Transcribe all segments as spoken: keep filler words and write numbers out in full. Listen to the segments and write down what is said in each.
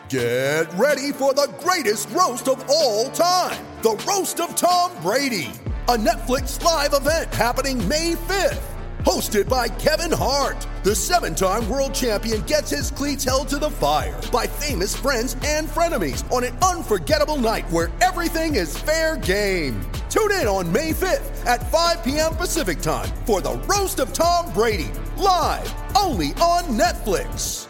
Get ready for the greatest roast of all time, the Roast of Tom Brady, a Netflix live event happening May fifth. Hosted by Kevin Hart, the seven-time world champion gets his cleats held to the fire by famous friends and frenemies on an unforgettable night where everything is fair game. Tune in on May fifth at five p.m. Pacific time for the Roast of Tom Brady, live only on Netflix.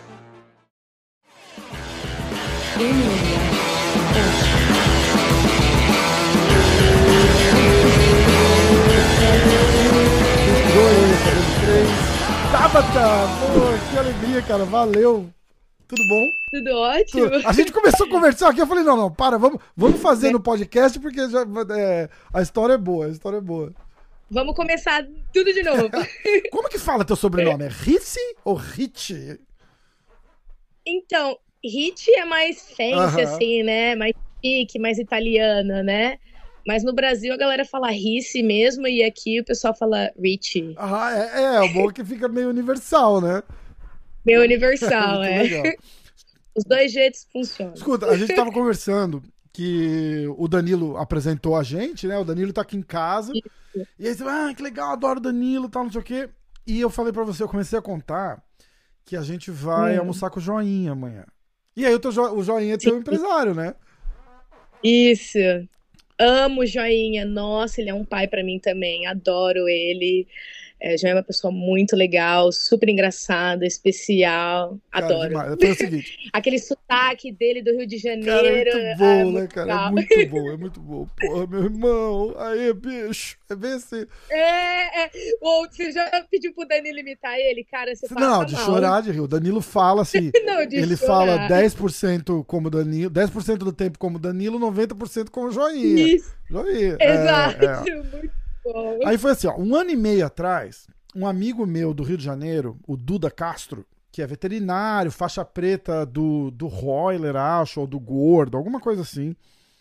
Tabata, pô, que alegria, cara, valeu. Tudo bom? Tudo ótimo. Tudo. A gente começou a conversar aqui, eu falei, não, não, para, vamos, vamos fazer no podcast, porque já, é, a história é boa, a história é boa. Vamos começar tudo de novo. Como que fala teu sobrenome? É Ricci ou Ricci? Então, Ricci é mais fancy, uh-huh. assim, né? Mais chique, mais italiana, né? Mas no Brasil a galera fala Ricci mesmo, e aqui o pessoal fala Ricci. Ah, é, é, o bom é que fica meio universal, né? Meio universal, é. Legal. Os dois jeitos funcionam. Escuta, a gente tava conversando que o Danilo apresentou a gente, né? O Danilo tá aqui em casa. Isso. E aí você vai, ah, que legal, adoro o Danilo, tal, não sei o quê. E eu falei pra você, eu comecei a contar que a gente vai hum. almoçar com o Joinha amanhã. E aí o, teu jo- o Joinha é teu empresário, né? Isso. Amo o Joinha. Nossa, ele é um pai pra mim também. Adoro ele. É, Joinha é uma pessoa muito legal, super engraçada, especial. Cara, adoro. Demais. Então é o seguinte. Aquele sotaque dele do Rio de Janeiro. Cara, é muito bom, é, né, muito cara? legal. É muito bom, é muito bom. Porra, meu irmão. Aí, bicho. É bem assim. É, é. Ou você já pediu pro Danilo imitar ele? Cara, você fala Não, de mal. chorar de rir. O Danilo fala assim. Não, de ele chorar. fala dez por cento como Danilo, dez por cento do tempo como Danilo, noventa por cento como Joinha. Isso. Joinha. Exato. É, é. Muito bom. Aí foi assim, ó. Um ano e meio atrás, um amigo meu do Rio de Janeiro, o Duda Castro, que é veterinário, faixa preta do, do Royler, acho, ou do Gordo, alguma coisa assim.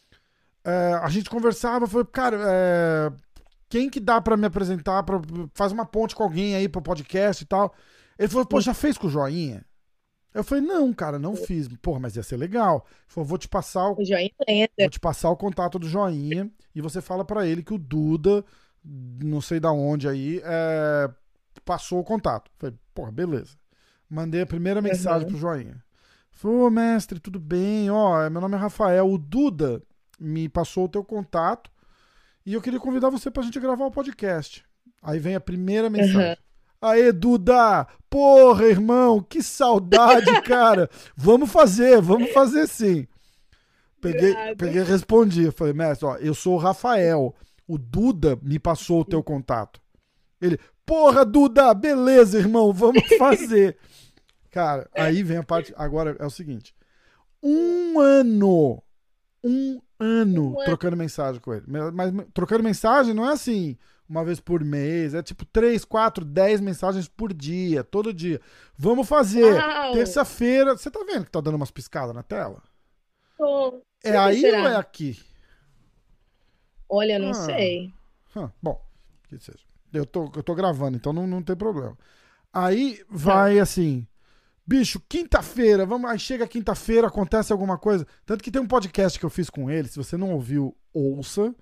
É, a gente conversava, falei, cara, é, quem que dá pra me apresentar, pra, faz uma ponte com alguém aí pro podcast e tal. Ele falou, pô, já fez com o Joinha? Eu falei, não, cara, não fiz. Porra, mas ia ser legal. Ele falou, vou te passar o, o Joinha lenda. Vou te passar o contato do Joinha e você fala pra ele que o Duda, não sei da onde aí, é, passou o contato. Falei, porra, beleza. Mandei a primeira mensagem uhum. pro Joinha. Falei, ô mestre, tudo bem? Ó, meu nome é Rafael. O Duda me passou o teu contato e eu queria convidar você pra gente gravar o podcast. Aí vem a primeira mensagem. Uhum. Aê, Duda! Porra, irmão, que saudade, cara! Vamos fazer, vamos fazer sim. Peguei, peguei e respondi. Falei, mestre, ó, eu sou o Rafael. O Duda me passou o teu contato. Ele, porra, Duda, beleza, irmão, vamos fazer. Cara, aí vem a parte. Agora é o seguinte: um ano, um ano um trocando ano. mensagem com ele. Mas, mas trocando mensagem não é assim, uma vez por mês, é tipo três, quatro, dez mensagens por dia, todo dia. Vamos fazer. Uau. Terça-feira. Você tá vendo que tá dando umas piscadas na tela? Tô. É aí será? Ou é aqui? Olha, não ah. sei. Ah, bom, que seja. Eu tô, eu tô gravando, então não, não tem problema. Aí vai ah. assim, bicho, quinta-feira, vamos, aí chega quinta-feira, acontece alguma coisa. Tanto que tem um podcast que eu fiz com ele, se você não ouviu, ouça.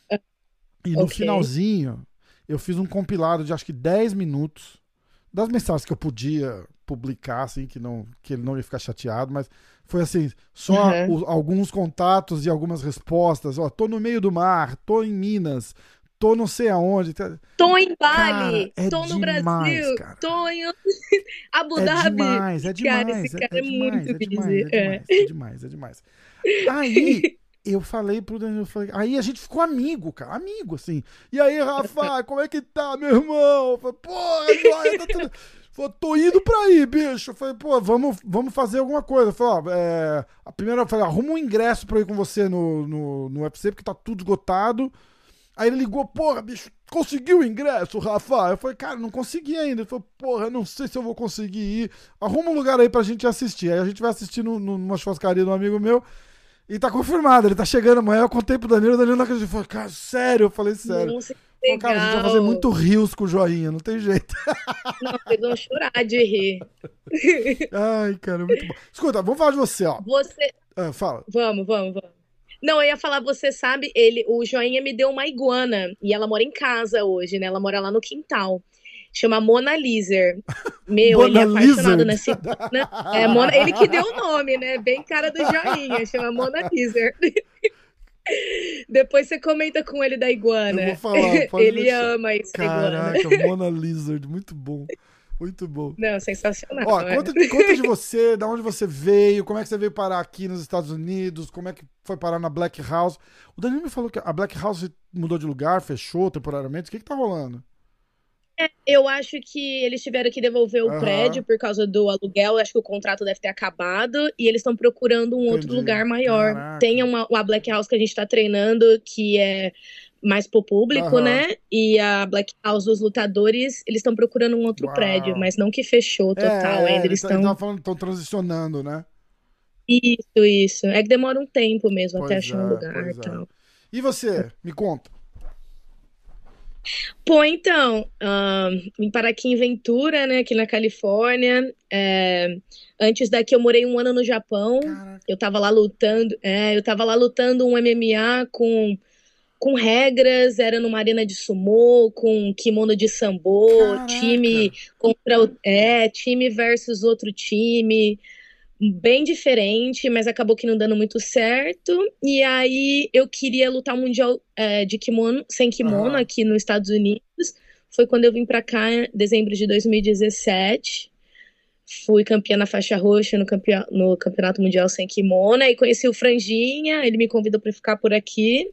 E no okay. finalzinho, eu fiz um compilado de acho que dez minutos das mensagens que eu podia publicar, assim, que, não, que ele não ia ficar chateado, mas foi assim, só uhum. o, alguns contatos e algumas respostas. Ó, tô no meio do mar, tô em Minas, tô não sei aonde. Tô em Bali, cara, é tô no demais, Brasil, cara. tô em Abu é Dhabi. Demais, é demais, cara, esse é, cara é, é, demais, muito é, busy. demais, é, demais, é demais, é demais. Aí eu falei pro Danilo, falei, aí a gente ficou amigo, cara, amigo, assim. E aí, Rafa, como é que tá, meu irmão? Eu falei, porra, joia, tá tudo... Falei, tô indo pra aí, bicho. Eu falei, pô, vamos, vamos fazer alguma coisa. Eu falei, ó, é... a primeira eu falei, arruma um ingresso pra eu ir com você no, no, no U F C, porque tá tudo esgotado. Aí ele ligou, porra, bicho, conseguiu o ingresso, Rafa? Eu falei, cara, não consegui ainda. Ele falou, porra, eu não sei se eu vou conseguir ir. Arruma um lugar aí pra gente assistir. Aí a gente vai assistir no, no, numa churrascaria de um amigo meu. E tá confirmado, ele tá chegando amanhã, eu contei pro Danilo, o Danilo não acreditou. Falei, cara, sério? Eu falei, sério. Nossa, que Falei, legal. cara, a gente vai fazer muito rios com o joinha, não tem jeito. Não, vocês vão chorar de rir. Ai, cara, muito bom. Escuta, vamos falar de você, ó. Você... Ah, fala. Vamos, vamos, vamos. Não, eu ia falar, você sabe, ele, o joinha me deu uma iguana, e ela mora em casa hoje, né? Ela mora lá no quintal. Chama Mona Lisa. Meu, Mona ele é apaixonado Lizard. nessa iguana. É, Mona... Ele que deu o nome, né? Bem cara do joinha, chama Mona Lisa. Depois você comenta com ele da iguana. Eu vou falar, pode Ele deixar. ama isso, Caraca, iguana. Mona Lizard, muito bom. Muito bom. Não, sensacional. Ó, é. conta, conta de você, da onde você veio, como é que você veio parar aqui nos Estados Unidos, como é que foi parar na Black House. O Danilo me falou que a Black House mudou de lugar, fechou temporariamente. O que que tá rolando? É, eu acho que eles tiveram que devolver o Aham. prédio por causa do aluguel. Eu acho que o contrato deve ter acabado e eles estão procurando um outro Entendi. lugar maior. Caraca. Tem uma, uma Black House que a gente tá treinando que é mais pro público, Aham. né? E a Black House dos lutadores, eles estão procurando um outro Uau. prédio, mas não que fechou total é, ainda. ele Eles tá- ele estão. tava falando que estão transicionando, né? Isso, isso. É que demora um tempo mesmo até Pois achar um é, lugar pois e é. tal. E você? Me conta. Pô, então, ahn, vim parar aqui em Ventura, né, aqui na Califórnia. É, antes daqui eu morei um ano no Japão. Caraca. Eu tava lá lutando, é, eu tava lá lutando um M M A com, com regras, era numa arena de sumô, com kimono de sambo, Caraca. time contra o, é, time versus outro time. Bem diferente, mas acabou que não dando muito certo. E aí eu queria lutar um mundial é, de kimono, sem kimono, Aham. aqui nos Estados Unidos. Foi quando eu vim pra cá em dezembro de dois mil e dezessete. Fui campeã na faixa roxa no, campeão, no Campeonato Mundial sem kimono. E conheci o Franjinha, ele me convidou pra ficar por aqui.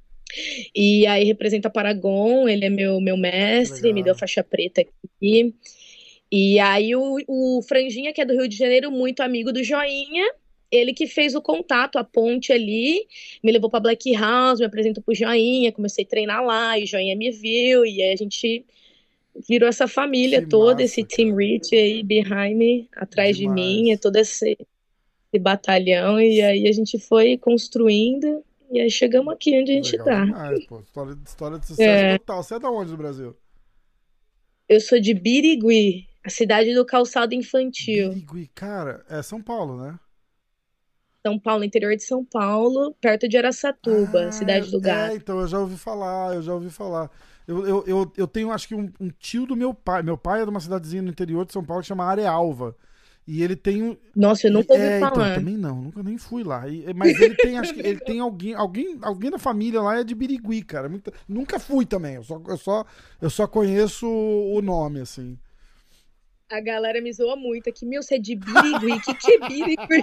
E aí representa Paragon, ele é meu, meu mestre, Legal. me deu faixa preta aqui. E aí o, o Franjinha, que é do Rio de Janeiro, muito amigo do Joinha, ele que fez o contato, a ponte ali, me levou pra Black House, me apresentou pro Joinha, comecei a treinar lá, e o Joinha me viu, e aí a gente virou essa família Que toda, massa, esse Team cara. Rich aí, behind me, atrás Demais. de mim, é todo esse, esse batalhão, e aí a gente foi construindo, e aí chegamos aqui onde a gente Legal tá. demais, pô. História, história de sucesso É. total. Você é da onde do Brasil? Eu sou de Birigui, a cidade do calçado infantil. Birigui, cara, é São Paulo, né? São Paulo, interior de São Paulo, perto de Araçatuba, Ah, cidade do é, gato. então, eu já ouvi falar, eu já ouvi falar. Eu, eu, eu, eu tenho, acho que, um, um tio do meu pai. Meu pai é de uma cidadezinha no interior de São Paulo que chama Arealva. E ele tem um. Nossa, eu nunca ouvi é, então, falar. também não, nunca nem fui lá. E- mas ele tem, acho que ele tem alguém, alguém, alguém da família lá é de Birigui, cara. Muita- nunca fui também, eu só, eu, só, eu só conheço o nome, assim. A galera me zoa muito aqui. Meu, você é de Birigui? O que, que é Birigui?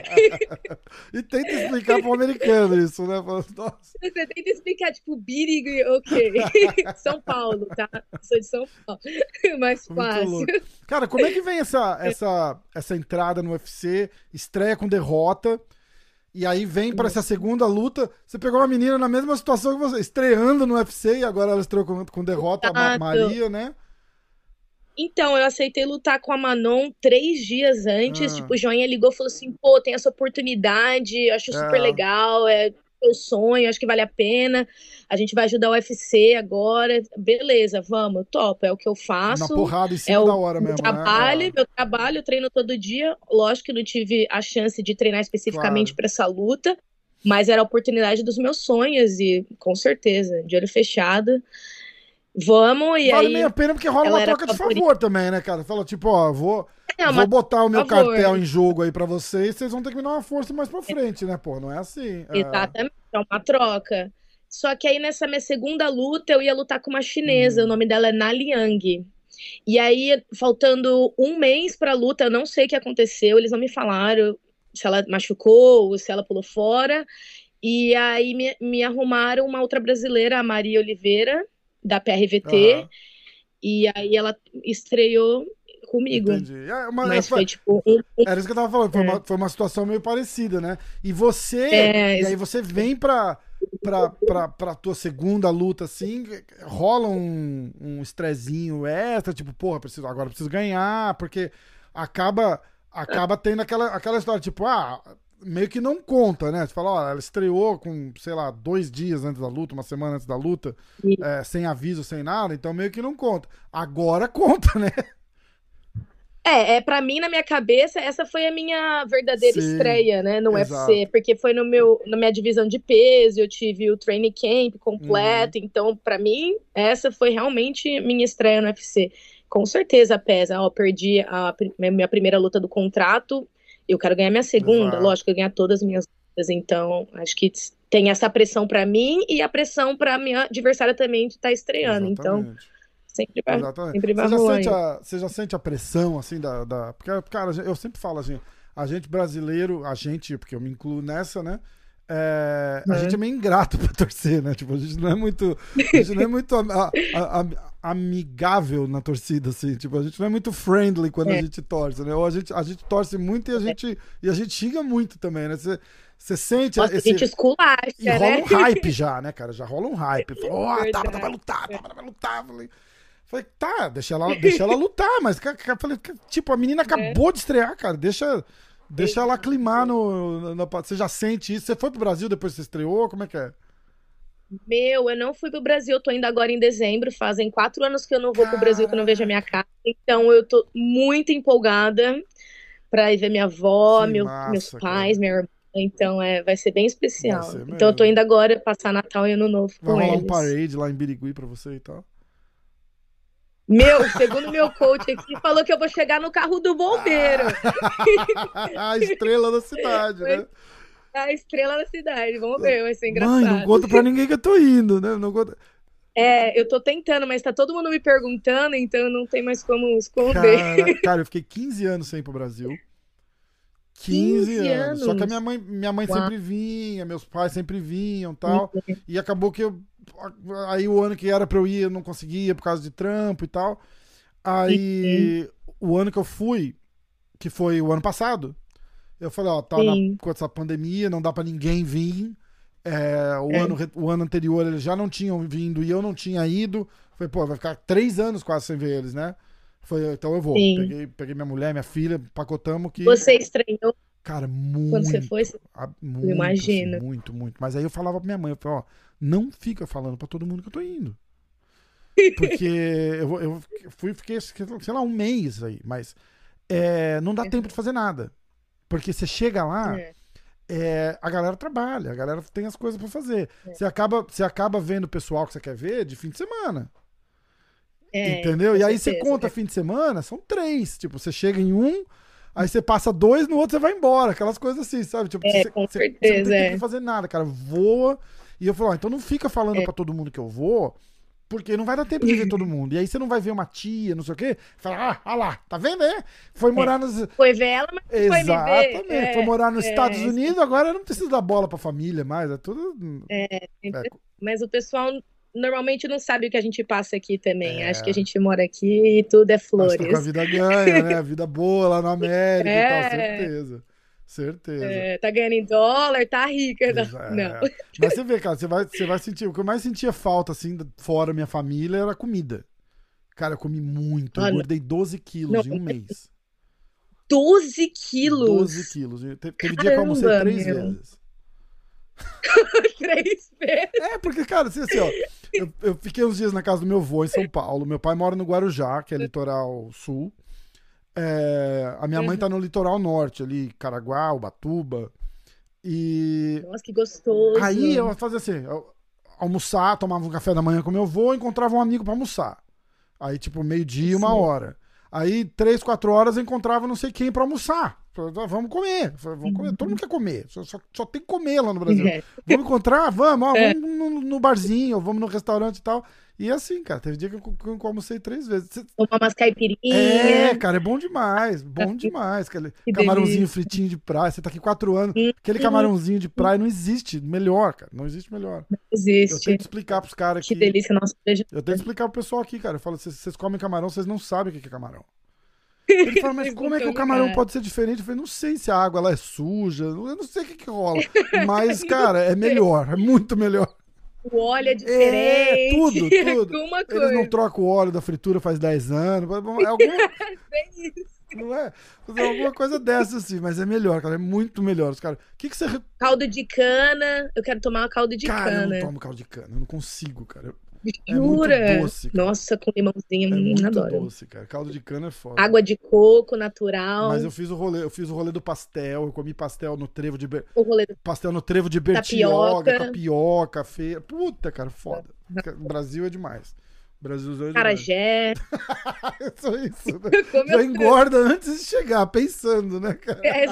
E tenta explicar pro americano isso, né? Fala, nossa. Você tenta explicar, tipo, Birigui, ok. São Paulo, tá? Sou de São Paulo. Mais Muito fácil. louco. Cara, como é que vem essa, essa, essa entrada no U F C, estreia com derrota, e aí vem pra essa segunda luta, você pegou uma menina na mesma situação que você, estreando no U F C, e agora ela estreou com, com derrota, a Ma- Exato. Maria, né? Então, eu aceitei lutar com a Manon três dias antes. Ah. Tipo, o Joinha ligou e falou assim: pô, tem essa oportunidade, eu acho super É. legal, é meu sonho, acho que vale a pena. A gente vai ajudar o U F C agora. Beleza, vamos, topo, é o que eu Na faço. porrada em É cima o da hora meu mesmo, trabalho, né? meu trabalho, eu treino todo dia. Lógico que eu não tive a chance de treinar especificamente Claro. para essa luta, mas era a oportunidade dos meus sonhos e com certeza, de olho fechado. Vamos, e Vale aí. meio a pena porque rola ela uma era troca de favorita. favor também, né, cara? Fala, tipo, ó, vou, É, vou uma botar o meu favor. cartel em jogo aí pra vocês, vocês vão ter que me dar uma força mais pra frente, né, pô? Não é assim. É. Exatamente, é uma troca. Só que aí nessa minha segunda luta eu ia lutar com uma chinesa, Hum. o nome dela é Na Liang. E aí, faltando um mês pra luta, eu não sei o que aconteceu, eles não me falaram se ela machucou ou se ela pulou fora. E aí me, me arrumaram uma outra brasileira, a Maria Oliveira, da P R V T. Aham. E aí ela estreou comigo. Entendi. É, uma- Mas foi- foi tipo um, um Era isso que eu tava falando, foi, É. uma, foi uma situação meio parecida, né? E você, É, e aí você vem pra, pra, pra, pra tua segunda luta, assim, rola um, um estrezinho extra, tipo, porra, preciso, agora preciso ganhar, porque acaba, acaba tendo aquela, aquela história, tipo, ah, meio que não conta, né? Você fala, ó, ela estreou com, sei lá, dois dias antes da luta, uma semana antes da luta, é, sem aviso, sem nada, então meio que não conta. Agora conta, né? É, é, pra mim, na minha cabeça, essa foi a minha verdadeira Sim, estreia, né, no exato. U F C, porque foi no meu, na minha divisão de peso, eu tive o training camp completo, Uhum. então, pra mim, essa foi realmente minha estreia no U F C. Com certeza pesa, ó, perdi a pri- minha primeira luta do contrato, eu quero ganhar minha segunda, Exato. lógico, eu ganhar todas as minhas lutas, então, acho que tem essa pressão pra mim e a pressão pra minha adversária também de estar estreando, então, Exatamente. sempre vai, Exatamente. sempre vai Você já, sente rolando. a, você já sente a pressão, assim, da. da porque, cara, eu sempre falo assim, a gente brasileiro, a gente, porque eu me incluo nessa, né? É, a Uhum. gente é meio ingrato pra torcer, né? Tipo, a gente não é muito. A gente não é muito a- a- a- amigável na torcida, assim. Tipo, a gente não é muito friendly quando É. a gente torce, né? Ou a gente, a gente torce muito e a gente, e a gente xinga muito também, né? Você, você sente Nossa, esse. a gente esculacha, E rola né? um hype já, né, cara? Já rola um hype. Falou, ó, a Tabata vai Verdade. lutar, a Tabata vai lutar. Falei, falei, tá, deixa ela, deixa ela lutar, mas ca- ca- falei, ca- tipo, a menina acabou de estrear, cara. Deixa, deixa ela Exato. aclimar no, no- no- Você já sente isso? Você foi pro Brasil depois que você estreou? Como é que é? Meu, eu não fui pro Brasil, eu tô indo agora em dezembro. Fazem quatro anos que eu não vou pro Brasil, que eu não vejo a minha Caraca, casa. Então eu tô muito empolgada pra ir ver minha avó, que meu- meus massa, pais, cara. minha irmã. Então é, vai ser bem Vai especial. ser Então eu tô mesmo. indo agora passar Natal e Ano Novo Vai com rolar um eles. parade lá em Birigui pra você e tal. Meu, segundo meu coach aqui, falou que eu vou chegar no carro do bombeiro. A estrela da cidade, Foi né? a estrela da cidade. Vamos ver, vai ser Mãe, não engraçado. conta pra ninguém que eu tô indo, né? Não conta... É, eu tô tentando, mas tá todo mundo me perguntando, então não tem mais como esconder. Cara, cara, eu fiquei quinze anos sem ir pro Brasil. quinze quinze anos. Só que a anos. minha mãe, minha mãe Uau. sempre vinha, meus pais sempre vinham e tal. E acabou que eu. Aí o ano que era pra eu ir, eu não conseguia por causa de trampo e tal. Aí o ano que eu fui, que foi o ano passado, eu falei, ó, tá na, Sim. com essa pandemia, não dá pra ninguém vir. É, o, É. ano, re- o ano anterior eles já não tinham vindo e eu não tinha ido. Falei, pô, vai ficar três anos quase sem ver eles, né? Foi, então eu vou. Sim. Peguei, peguei minha mulher, minha filha, pacotamos que. Você estranhou Cara, muito. quando você foi? a- muito, imagino. assim, muito, muito. Mas aí eu falava pra minha mãe, eu falei, ó, não fica falando pra todo mundo que eu tô indo. Porque eu, vou- eu fui, fiquei, sei lá, um mês aí, mas é, não dá tempo de fazer nada. Porque você chega lá, É. é, a galera trabalha, a galera tem as coisas pra fazer. É. Você acaba, você acaba vendo o pessoal que você quer ver de fim de semana. É, Entendeu? com E aí você certeza. conta fim de semana, são três. Tipo, você chega em um, aí você passa dois, no outro você vai embora. Aquelas coisas assim, sabe? Tipo, É, você, com você- você não certeza, tem tempo é. de fazer nada, cara. Voa. E eu falo, ó, então não fica falando É. pra todo mundo que eu vou, porque não vai dar tempo de ver todo mundo. E aí você não vai ver uma tia, não sei o quê. Fala, ah, ah lá, tá vendo, né? Foi morar nos. Foi ver ela, mas não foi me ver. Exatamente. É, Foi morar nos é, Estados Unidos, agora não precisa dar bola pra família mais. É tudo. sempre- É. Mas o pessoal normalmente não sabe o que a gente passa aqui também. É. Acho que a gente mora aqui e tudo é Acho que tá com a flores. vida ganha, né? A vida boa lá na América e tal, É. certeza. Certeza. É, tá ganhando em dólar, tá rica. Não. Exa- não. é. Mas você vê, cara, você vai, você vai sentir. O que eu mais sentia falta, assim, fora minha família, era a comida. Cara, eu comi muito. Eu Ah, não. engordei doze quilos Não, em um mês. doze quilos. doze quilos. Te- Teve dia que eu almocei Caramba, três meu. vezes. Três vezes. É, porque, cara, assim, assim, ó. Eu, eu fiquei uns dias na casa do meu avô em São Paulo. Meu pai mora no Guarujá, que é litoral sul. É, a minha mãe tá no litoral norte, ali, Caraguá, Ubatuba. E Nossa, que gostoso. aí eu fazia assim, eu almoçar, tomava um café da manhã com meu avô, encontrava um amigo pra almoçar. Aí, tipo, meio-dia, uma Sim. hora. Aí, três, quatro horas, eu encontrava não sei quem pra almoçar. Falei, "Ah, vamos comer. Falei, vamos comer. Todo mundo quer comer. Só, só, só tem que comer lá no Brasil. É. Vamos encontrar? Vamos, ó, É. vamos no, no barzinho, ou vamos no restaurante e tal. E assim, cara, teve dia que eu, que eu almocei três vezes. Cê- Tomar umas caipirinhas. É, cara, é bom demais, bom demais. Aquele Que camarãozinho delícia. fritinho de praia, você tá aqui quatro anos, Hum, aquele hum. camarãozinho de praia não existe melhor, cara, não existe melhor. Eu Existe. tento explicar pros caras Que aqui, delícia, nossa. Beijo. eu tento explicar pro pessoal aqui, cara, eu falo, vocês vocês comem camarão, vocês não sabem o que é camarão. Ele fala, mas Vocês como é que o nunca camarão ouviram. pode ser diferente? Eu falei, não sei se a água lá é suja, eu não sei o que que rola, mas, cara, é melhor, é muito melhor. O óleo é É, diferente. tudo, tudo. Alguma Eles não coisa. trocam o óleo da fritura faz dez anos, é alguma, Bem isso. Não é? Fazer alguma coisa dessa, assim, mas é melhor, cara. É muito melhor. Os caras. O que, que você. Caldo de cana. Eu quero tomar caldo de cara, cana. eu não tomo caldo de cana. Eu não consigo, cara. É Jura? muito doce, cara. Nossa, com limãozinho, É hum, muito adoro. doce, cara. Caldo de cana é foda. Água de coco natural. Mas eu fiz o rolê, eu fiz o rolê do pastel, eu comi pastel no trevo de Ber... O rolê do pastel no trevo de Bertioga, tapioca. tapioca, feira. Puta, cara, foda. O Brasil é demais. O Brasil é demais. Acarajé. Só isso, né? Como Já eu- engorda antes de chegar, pensando, né, cara? É,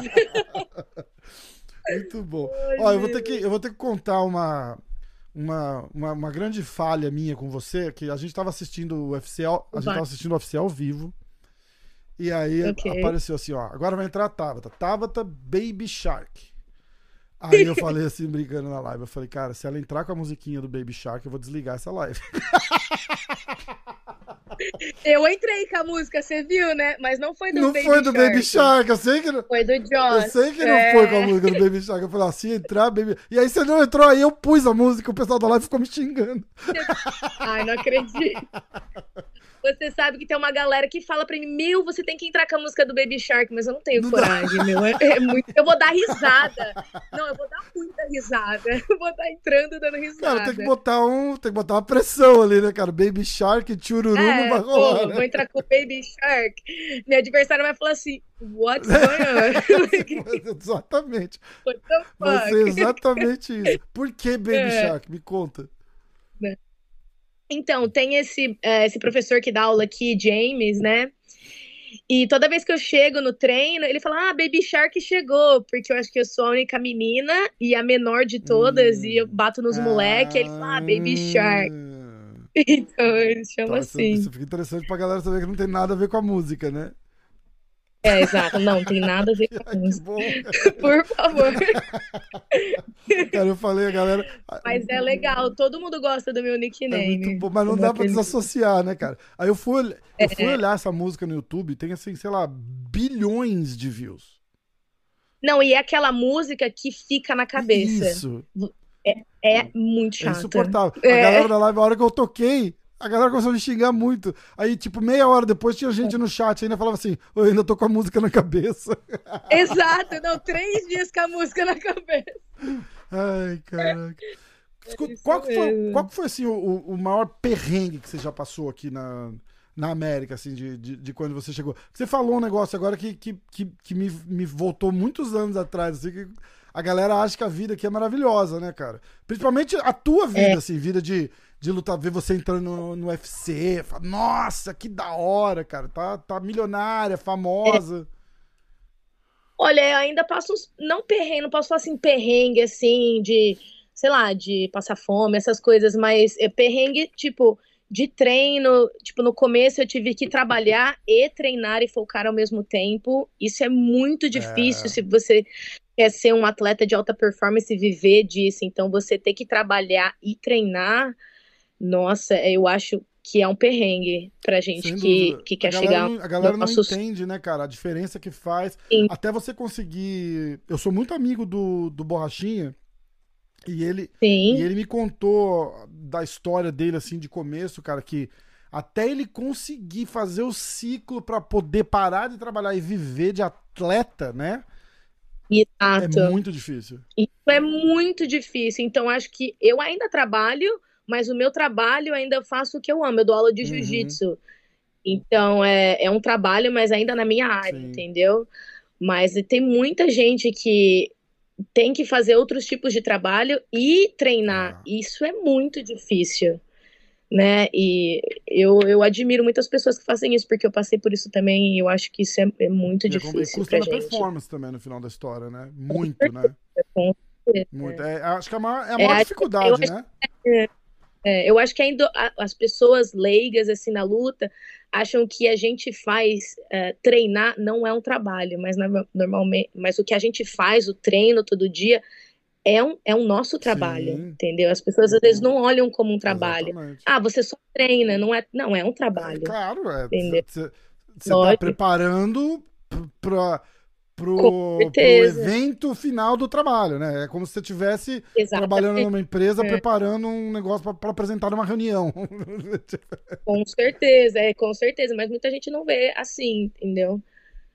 Muito bom. Ai, Ó, eu vou meu. ter que, eu vou ter que contar uma, uma, uma, uma grande falha minha com você, que a gente tava assistindo o U F C, ao- a gente Vai. tava assistindo o U F C ao vivo. E aí Ok. apareceu assim, ó, agora vai entrar a Tabata. Tabata Baby Shark. Aí eu falei assim, brincando na live, eu falei, cara, se ela entrar com a musiquinha do Baby Shark, eu vou desligar essa live. Eu entrei com a música, você viu, né? Mas não foi do Não Baby foi do Shark. Baby Shark, eu sei que não... Foi do Eu Joss. sei que não É. foi com a música do Baby Shark. Eu falei, assim, entrar, Baby... E aí você não entrou, aí eu pus a música, o pessoal da live ficou me xingando. Ai, não acredito. Você sabe que tem uma galera que fala pra mim, meu, você tem que entrar com a música do Baby Shark, mas eu não tenho Não coragem, meu. É, é muito... Eu vou dar risada. Não, eu vou dar muita risada. Eu vou estar entrando dando risada. Cara, tem que botar um, tem que botar uma pressão ali, né, cara? Baby Shark, chururu É, não vai pô, rolar, né? vou entrar com o Baby Shark. Meu adversário vai falar assim, what's going on? Exatamente. What the Vai fuck? ser exatamente isso. Por que Baby É. Shark? Me conta. Então, tem esse, é, esse professor que dá aula aqui, James, né? E toda vez que eu chego no treino, ele fala, ah, Baby Shark chegou, porque eu acho que eu sou a única menina e a menor de todas, Hum. e eu bato nos moleques, ele fala, ah, Baby Shark. Então, eles chamam Tá, isso, assim. isso fica interessante pra galera saber que não tem nada a ver com a música, né? É, exato. Não, tem nada a ver com Ai, que música. bom. Por favor. Cara, eu falei, a galera... Mas é legal, todo mundo gosta do meu É nickname. muito bom, mas não Eu dá pra acredito. desassociar, né, cara? Aí eu fui, olh- eu fui É. olhar essa música no YouTube, tem assim, sei lá, bilhões de views. Não, e é aquela música que fica na cabeça. Isso, É muito é chata. insuportável. A É. galera da live, a hora que eu toquei, a galera começou a me xingar muito. Aí, tipo, meia hora depois tinha gente no chat ainda falava assim, eu ainda tô com a música na cabeça. Exato, não, três dias com a música na cabeça. Ai, caraca. Escuta, isso qual, que foi, mesmo. qual que foi, assim, o, o maior perrengue que você já passou aqui na, na América, assim, de, de, de quando você chegou? Você falou um negócio agora que, que, que, que me, me voltou muitos anos atrás, assim, que a galera acha que a vida aqui é maravilhosa, né, cara? Principalmente a tua vida, É. assim, vida de, de lutar, ver você entrando no, no U F C, fala, nossa, que da hora, cara, tá, tá milionária, famosa. Olha, eu ainda passo uns. Não perrengue, não posso falar assim, perrengue, assim, de, sei lá, de passar fome, essas coisas, mas é perrengue, tipo, de treino. Tipo, no começo eu tive que trabalhar e treinar e focar ao mesmo tempo. Isso é muito difícil É. se você quer ser um atleta de alta performance e viver disso. Então, você ter que trabalhar e treinar, nossa, eu acho que é um perrengue pra gente Sem que, dúvida. que quer a galera chegar não, a galera no não nosso entende, né, cara, a diferença que faz. Sim. Até você conseguir. Eu sou muito amigo do, do Borrachinha e ele, Sim. e ele me contou da história dele, assim, de começo, cara, que até ele conseguir fazer o ciclo pra poder parar de trabalhar e viver de atleta, né? Exato. É muito difícil. Isso é muito difícil. Então, acho que eu ainda trabalho, mas o meu trabalho eu ainda faço o que eu amo. Eu dou aula de Uhum. jiu-jitsu. Então, é, é um trabalho, mas ainda na minha área, Sim. entendeu? Mas tem muita gente que tem que fazer outros tipos de trabalho e treinar. Ah. Isso é muito difícil, né? E eu, eu admiro muitas pessoas que fazem isso, porque eu passei por isso também e eu acho que isso é, é muito E é como- e difícil custa pra na gente. performance também, no final da história, né? Muito, né? Com certeza. Muito. É, acho que é a maior, é a É, maior acho- dificuldade, eu acho- né? É, eu acho que ainda a- as pessoas leigas assim na luta acham que a gente faz é, treinar não é um trabalho, mas na- normalmente, mas o que a gente faz, o treino todo dia é um, é um nosso trabalho, Sim. entendeu? As pessoas às vezes não olham como um trabalho. Exatamente. Ah, você só treina, não é? Não, é um trabalho. É, claro, é. Entendeu? Você tá Lógico. preparando p- pra, pro, Com pro certeza. evento final do trabalho, né? É como se você estivesse Exatamente. trabalhando numa empresa, É. preparando um negócio para apresentar numa reunião. Com certeza, é, com certeza, mas muita gente não vê assim, entendeu?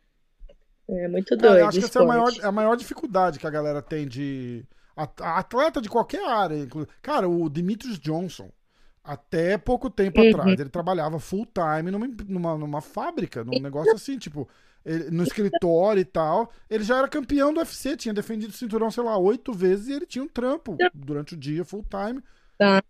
É muito Cara, doido. eu acho que essa é a maior, é a maior dificuldade que a galera tem de... a- Atleta de qualquer área. inclu- Cara, o Demetrius Johnson, até pouco tempo Uhum. atrás, ele trabalhava full time numa, numa, numa fábrica, num negócio assim, tipo, ele- no escritório e tal. Ele já era campeão do U F C, tinha defendido o cinturão, sei lá, oito vezes e ele tinha um trampo durante o dia, full time. Tá.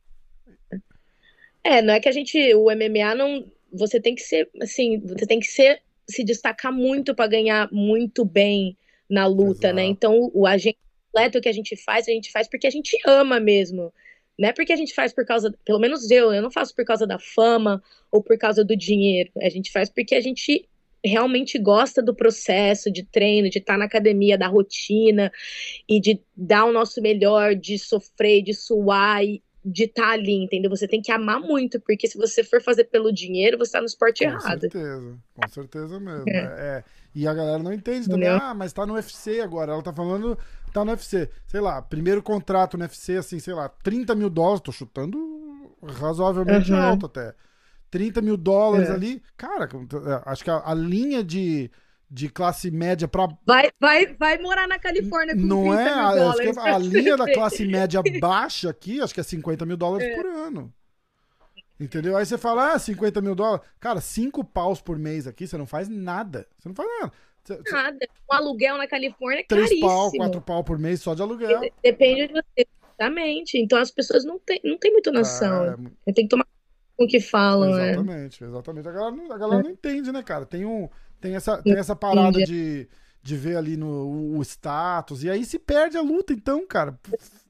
É, não é que a gente, o M M A não, você tem que ser, assim, você tem que ser, se destacar muito para ganhar muito bem na luta, né? Exato. Então, o agente completo que a gente faz, a gente faz porque a gente ama mesmo. Não é porque a gente faz por causa, pelo menos eu, eu não faço por causa da fama ou por causa do dinheiro. A gente faz porque a gente realmente gosta do processo de treino, de estar na academia, da rotina e de dar o nosso melhor, de sofrer, de suar e de estar ali, entendeu? Você tem que amar muito, porque se você for fazer pelo dinheiro, você tá no esporte Com errado. certeza, com certeza mesmo. É. É, é. E a galera não entende também, Entendeu? ah, mas tá no U F C agora. Ela tá falando, tá no U F C. Sei lá, primeiro contrato no U F C, assim, sei lá, trinta mil dólares, tô chutando razoavelmente Uhum. alto até. trinta mil dólares É. ali. Cara, acho que a, a linha de, de classe média pra. Vai, vai, vai morar na Califórnia com Não trinta é? mil A, dólares. a pra linha da você ver. classe média baixa aqui, acho que é cinquenta mil dólares É. por ano. Entendeu? Aí você fala, ah, cinquenta mil dólares. Cara, cinco paus por mês aqui, você não faz nada. Você não faz nada. Você- você- Nada. Um aluguel na Califórnia é Três caríssimo. pau, quatro pau por mês só de aluguel. Depende de você. Exatamente. Então as pessoas não têm, não têm muita noção. É, Tem que tomar com o que falam, né? exatamente, exatamente. A galera, não, a galera não entende, né, cara? Tem, um, tem, essa, tem essa parada de, de ver ali no, o, o status, e aí se perde a luta, então, cara.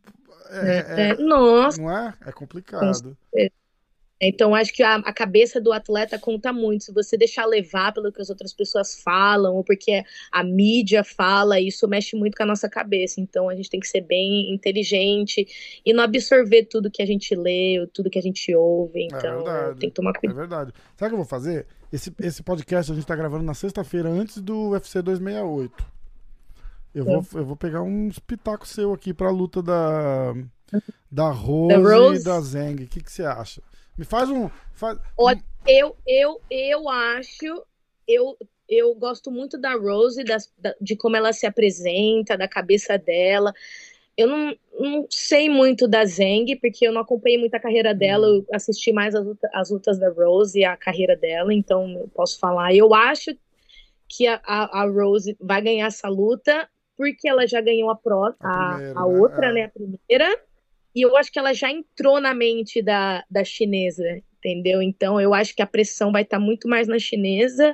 É, é- É, nossa. não é? É complicado. Então, acho que a, a cabeça do atleta conta muito. Se você deixar levar pelo que as outras pessoas falam, ou porque a mídia fala, isso mexe muito com a nossa cabeça. Então, a gente tem que ser bem inteligente e não absorver tudo que a gente lê, ou tudo que a gente ouve. Então, verdade. tem que tomar É cuidado. verdade. Sabe o que eu vou fazer? Esse, esse podcast a gente tá gravando na sexta-feira, antes do U F C duzentos e sessenta e oito. Eu vou, eu vou pegar uns pitacos seu aqui pra luta da, da Rose, Rose? e da Zhang. O que, que você acha? Me faz um. Faz, Olha, eu, eu, eu acho, eu, eu gosto muito da Rose, das, da- de como ela se apresenta, da cabeça dela. Eu não, não sei muito da Zhang, porque eu não acompanhei muito a carreira dela, eu assisti mais as, luta- as lutas da Rose e a carreira dela, então eu posso falar. Eu acho que a, a, a Rose vai ganhar essa luta, porque ela já ganhou a, pró, A a, primeira, a né? outra, É. né, a primeira, e eu acho que ela já entrou na mente da, da chinesa, entendeu? Então eu acho que a pressão vai estar muito mais na chinesa,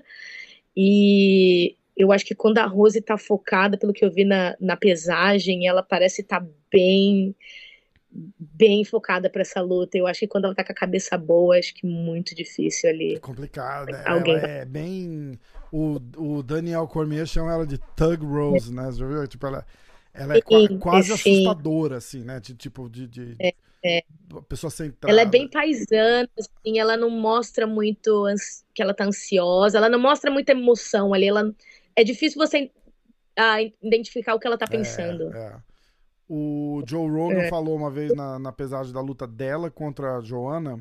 e eu acho que quando a Rose tá focada, pelo que eu vi na, na pesagem, ela parece estar bem, bem focada para essa luta. Eu acho que quando ela tá com a cabeça boa, acho que muito difícil É ali. complicado, né? Alguém Ela é bem. O, o Daniel Cormier chama ela de Thug Rose, né? Você já viu? Tipo, ela, ela é qua- Sim, quase sim. assustadora, assim, né? De, tipo, de. de é. pessoa centrada. Ela é bem paisana, assim, ela não mostra muito ans- que ela tá ansiosa, ela não mostra muita emoção ali, ela... é difícil você ah, identificar o que ela tá pensando. É, é. O Joe Rogan É. falou uma vez na, na pesagem da luta dela contra a Joanna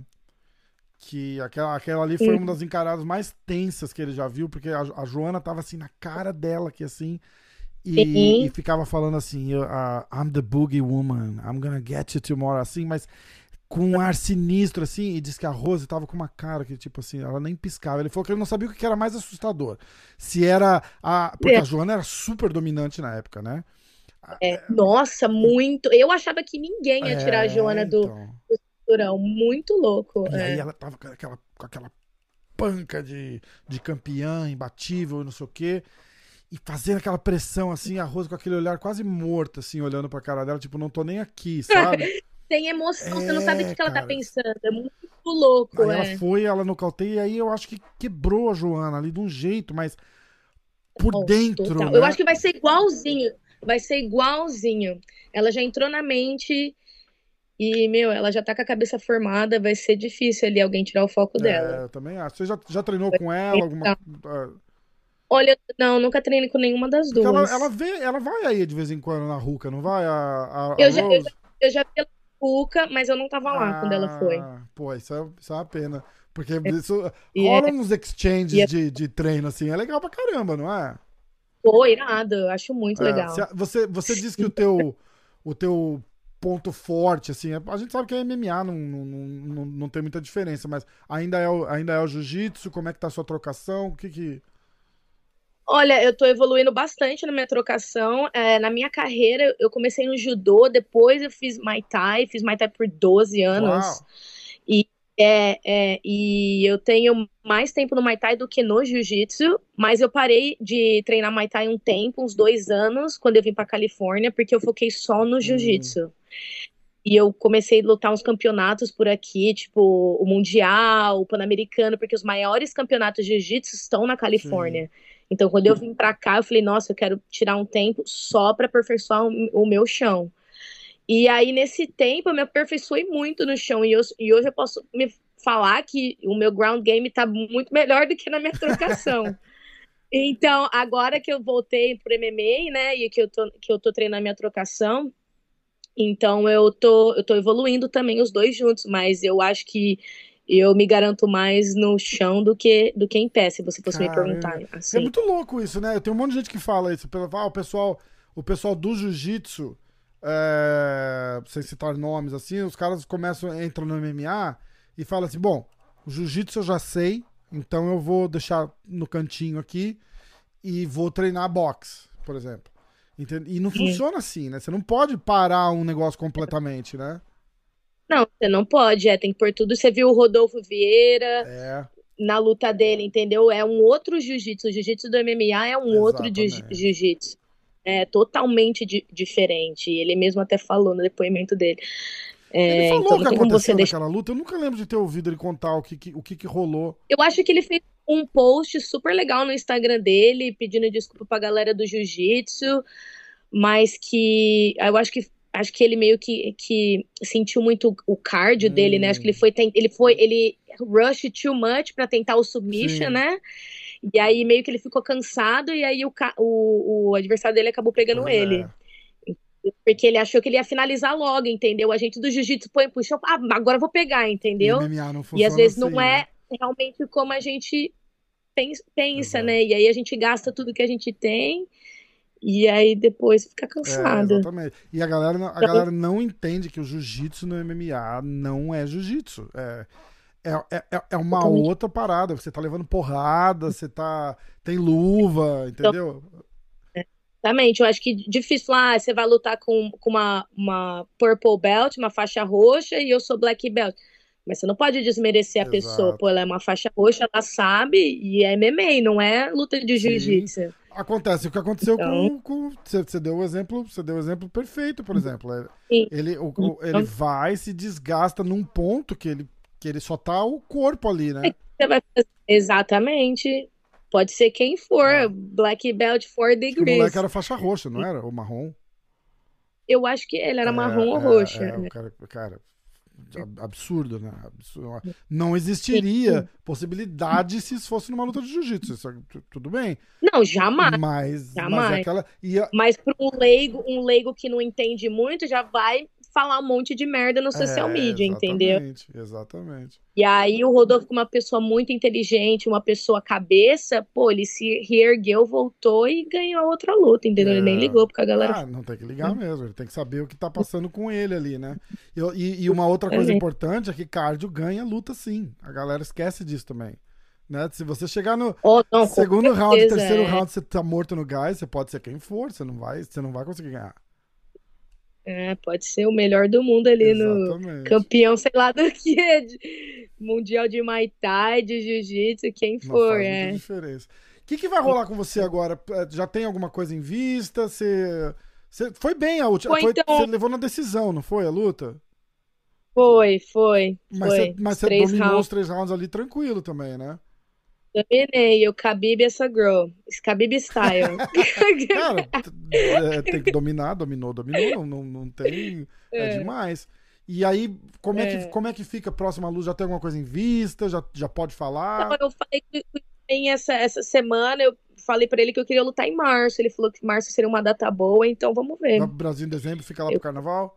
que aquela, aquela ali foi Uhum. uma das encaradas mais tensas que ele já viu, porque a, a Joanna tava assim na cara dela, que assim, e, Sim. e ficava falando assim, eu, uh, I'm the boogie woman, I'm gonna get you tomorrow, assim, mas com um ar sinistro, assim, e disse que a Rose tava com uma cara que, tipo assim, ela nem piscava. Ele falou que ele não sabia o que era mais assustador. Se era a... Porque É. a Joanna era super dominante na época, né? É, nossa, muito. Eu achava que ninguém ia tirar a É, Joana do então. cinturão. Muito louco. E aí É. ela tava com aquela, com aquela panca de, de campeã, imbatível e não sei o quê. E fazendo aquela pressão, assim, a Rose com aquele olhar quase morto, assim, olhando pra cara dela, tipo, não tô nem aqui, sabe? Tem emoção, você não sabe o que que ela tá cara. pensando. É muito louco. Aí É. ela foi, ela nocauteia, e aí eu acho que quebrou a Joana ali de um jeito, mas por Bom, dentro, total. né? Eu acho que vai ser igualzinho. Vai ser igualzinho. Ela já entrou na mente e, meu, ela já tá com a cabeça formada. Vai ser difícil ali alguém tirar o foco É, dela. eu também acho. Você já, já treinou com ela? Alguma... ah, Olha, não, nunca treinei com nenhuma das Porque ela, duas. ela, vê, ela vai aí de vez em quando na Ruca, não vai? A, a, a Eu já- eu Rose? Eu já vi ela com Cuca, mas eu não tava lá quando ela foi. Ah, pô, isso é, isso é uma pena. Porque isso E rola é- uns exchanges e é- de, de treino, assim. É legal pra caramba, não é? Pô, irado, eu acho muito É, legal. você, você disse que o teu, o teu ponto forte, assim, a gente sabe que a M M A não, não, não, não tem muita diferença, mas ainda é o, ainda é o jiu-jitsu, como é que tá a sua trocação, o que que... Olha, eu tô evoluindo bastante na minha trocação. É, na minha carreira, eu comecei no judô, depois eu fiz Muay Thai, fiz Muay Thai por doze anos. Uau. E, é, é, e eu tenho mais tempo no Muay Thai do que no Jiu-Jitsu, mas eu parei de treinar Muay Thai um tempo, uns dois anos, quando eu vim pra Califórnia, porque eu foquei só no Jiu-Jitsu. Hum. E eu comecei a lutar uns campeonatos por aqui, tipo o Mundial, o Pan-Americano, porque os maiores campeonatos de Jiu-Jitsu estão na Califórnia. Sim. Então, quando eu vim pra cá, eu falei, nossa, eu quero tirar um tempo só pra aperfeiçoar o meu chão. E aí, nesse tempo, eu me aperfeiçoei muito no chão. E, eu, e hoje eu posso me falar que o meu ground game tá muito melhor do que na minha trocação. Então, agora que eu voltei pro M M A, né, e que eu tô, que eu tô treinando a minha trocação, então eu tô, eu tô evoluindo também os dois juntos, mas eu acho que eu me garanto mais no chão do que, do que em pé, se você fosse Caramba. me perguntar. Assim. É muito louco isso, né? Tem um monte de gente que fala isso. Ah, o pessoal, o pessoal do jiu-jitsu, é, sem citar nomes assim, os caras começam, entram no M M A e falam assim, bom, o jiu-jitsu eu já sei, então eu vou deixar no cantinho aqui e vou treinar boxe, por exemplo. Entende? E não Sim. funciona assim, né? Você não pode parar um negócio completamente, né? Não, você não pode, é, tem que pôr tudo. Você viu o Rodolfo Vieira é. na luta dele, entendeu? É um outro jiu-jitsu. O jiu-jitsu do M M A é um Exatamente. outro jiu-jitsu. É totalmente di- diferente. Ele mesmo até falou no depoimento dele. É, ele falou então, o que aconteceu naquela deixar... luta? Eu nunca lembro de ter ouvido ele contar o que, que, o que, que rolou. Eu acho que ele fez um post super legal no Instagram dele, pedindo desculpa pra galera do jiu-jitsu, mas que eu acho que acho que ele meio que, que sentiu muito o cardio hum. dele, né? Acho que ele foi, ele foi, ele rush too much pra tentar o submission, Sim. né? E aí meio que ele ficou cansado e aí o, o, o adversário dele acabou pegando pois ele. É. Porque ele achou que ele ia finalizar logo, entendeu? A gente do jiu-jitsu põe pro chão, ah, agora eu vou pegar, entendeu? E, M M A não funciona e às vezes assim, não é né? realmente como a gente pensa, né? E aí a gente gasta tudo que a gente tem e aí depois fica cansado. É, exatamente. E a galera, a galera não entende que o jiu-jitsu no M M A não é jiu-jitsu. É, é, é, é uma exatamente. outra parada. Você tá levando porrada, você tá... tem luva, entendeu? Exatamente. Eu acho que difícil lá, ah, você vai lutar com, com uma, uma purple belt, uma faixa roxa, e eu sou black belt. Mas você não pode desmerecer a Exato. pessoa. Pô, ela é uma faixa roxa, ela sabe, e é M M A, não é luta de jiu-jitsu. Acontece o que aconteceu então... com, com você, você deu o exemplo, você deu o exemplo perfeito, por exemplo. Sim. Ele, o, o, ele vai, se desgasta num ponto que ele, que ele só tá o corpo ali, né? Você vai fazer... Exatamente. Pode ser quem for, ah. black belt four degrees. O moleque era faixa roxa, não era? Ou marrom? Eu acho que ele era é, marrom ou é, roxa. É, o cara, cara, absurdo, né? Absurdo. Não existiria Sim. possibilidade se isso fosse numa luta de jiu-jitsu. Isso, tudo bem. Não, jamais. Mas, jamais. mas, aquela, ia... mas para um leigo, um leigo que não entende muito, já vai falar um monte de merda no social é, media, exatamente, entendeu? Exatamente. E aí o Rodolfo, uma pessoa muito inteligente, uma pessoa cabeça, pô, ele se reergueu, voltou e ganhou outra luta, entendeu? É... Ele nem ligou, porque a galera... Ah, não tem que ligar é. mesmo, ele tem que saber o que tá passando com ele ali, né? E, e, e uma outra coisa é. importante é que cardio ganha luta sim, a galera esquece disso também. Né? Se você chegar no oh, não, segundo round, terceiro é. round, você tá morto no gás, você pode ser quem for, você não vai, você não vai conseguir ganhar. É, pode ser o melhor do mundo ali Exatamente. no campeão, sei lá do que, de, mundial de Muay Thai, de Jiu-Jitsu, quem for. Não faz é. muita diferença. O que, que vai rolar com você agora? Já tem alguma coisa em vista? Você, você foi bem a última. Foi, então... Você levou na decisão, não foi a luta? Foi, foi. Mas foi. você, mas você dominou rounds. os três rounds ali tranquilo também, né? Dominei, o Khabib essa girl. Khabib style. Cara, é, tem que dominar, dominou, dominou, não, não, não tem. É, é demais. E aí, como é, é. Que, como é que fica a próxima luta? Já tem alguma coisa em vista? Já, já pode falar? Não, eu falei que tem essa, essa semana, eu falei pra ele que eu queria lutar em março. Ele falou que março seria uma data boa, então vamos ver. No Brasil em dezembro, fica lá eu... pro carnaval?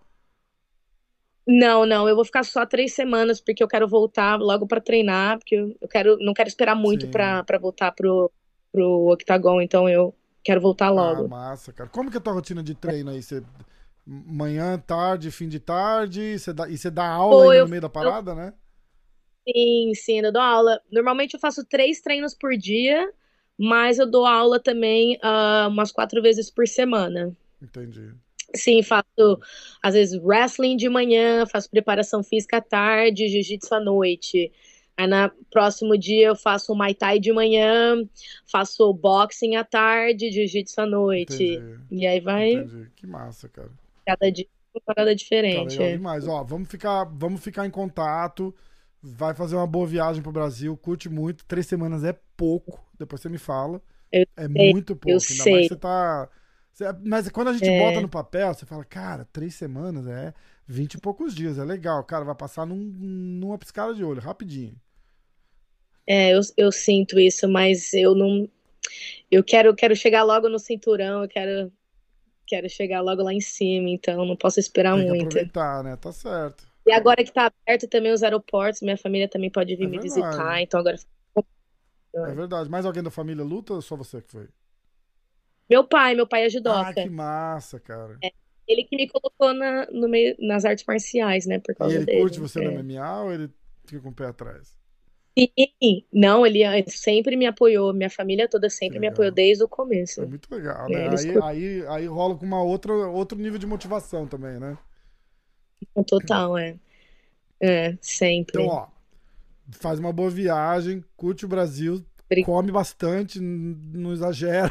Não, não, eu vou ficar só três semanas, porque eu quero voltar logo pra treinar, porque eu quero, não quero esperar muito pra, pra voltar pro, pro Octagon, então eu quero voltar logo. Ah, massa, cara. Como que é a tua rotina de treino aí? Você... Manhã, tarde, fim de tarde, você dá... e você dá aula Pô, aí eu, no meio da parada, eu, né? sim, sim, eu dou aula. Normalmente eu faço três treinos por dia, mas eu dou aula também uh, umas quatro vezes por semana. Entendi. Sim, faço às vezes wrestling de manhã, faço preparação física à tarde, jiu-jitsu à noite. Aí no próximo dia eu faço Muay Thai de manhã, faço boxing à tarde, jiu-jitsu à noite. Entendi. E aí vai Entendi. Que massa, cara. cada dia uma parada Tá diferente. legal É. demais. Ó, vamos ficar, vamos ficar em contato. Vai fazer uma boa viagem pro Brasil. Curte muito. Três semanas é pouco. Depois você me fala. Eu É sei, muito pouco. eu Ainda mais sei. que você tá. você- Mas quando a gente É. bota no papel, você fala, cara, três semanas é vinte e poucos dias. É legal. Cara, vai passar num, numa piscada de olho, rapidinho. É, eu, eu sinto isso, mas eu não. Eu quero, quero chegar logo no cinturão, eu quero, quero chegar logo lá em cima, então não posso esperar Tem que muito. aproveitar, né? Tá certo. E agora que tá aberto também os aeroportos, minha família também pode vir É me verdade. visitar, então agora. É verdade. Mais alguém da família luta ou só você que foi? Meu pai, meu pai é Ah, judoca. que massa, cara. É, ele que me colocou na, no meio, nas artes marciais, né, por E causa ele dele. curte você no É. M M A ou ele fica com o pé atrás? Sim, não, ele eh, sempre me apoiou, minha família toda Que sempre me apoiou legal. desde o É começo. muito legal, É, né? eles Aí, curtem aí, aí rola com uma outra, outro nível de motivação também, né? total, é. É, Então, sempre. ó, faz uma boa viagem, curte o Brasil, Obri- come bastante, n- não exagera.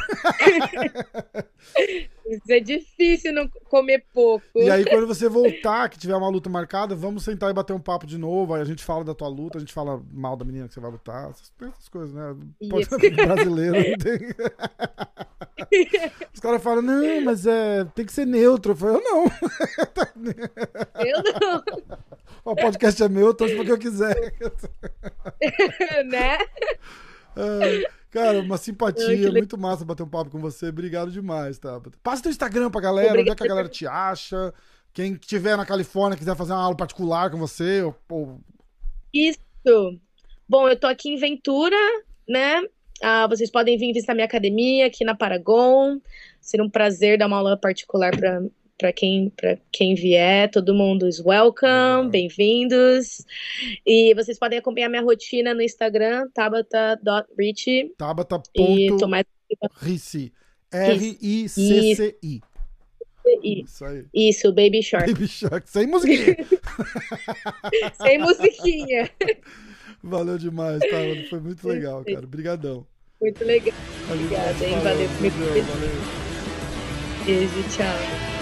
Isso é difícil não comer pouco. E aí, quando você voltar, que tiver uma luta marcada, vamos sentar e bater um papo de novo. Aí a gente fala da tua luta, a gente fala mal da menina que você vai lutar. Essas, essas coisas, né? Pode- Isso. Brasileiro não tem. Os caras falam, não, mas é, tem que ser neutro. Eu falo, eu não. Eu não, O podcast é meu, eu torço porque eu quiser. né? Ai, cara, uma Ai, que simpatia, legal. muito massa bater um papo com você. Obrigado demais, tá? Passa teu Instagram pra galera, onde é Obrigada. que a galera te acha. Quem estiver na Califórnia, quiser fazer uma aula particular com você, ou, ou- Isso. Bom, eu tô aqui em Ventura, né? Ah, vocês podem vir visitar minha academia aqui na Paragon. Seria um prazer dar uma aula particular para para quem, para quem vier. Todo mundo is welcome, Legal. bem-vindos. E vocês podem acompanhar minha rotina no Instagram, tabata ponto ricci. Tabata E tô ponto mais. Rissi. R I C C I. Isso aí. Isso, Baby Shark. Baby Shark, sem musiquinha. Sem musiquinha. Valeu demais, tá? Foi muito legal, cara. Obrigadão. Muito legal. A gente Obrigada, vai se hein? falando. Valeu. Valeu, valeu. Beijo, tchau.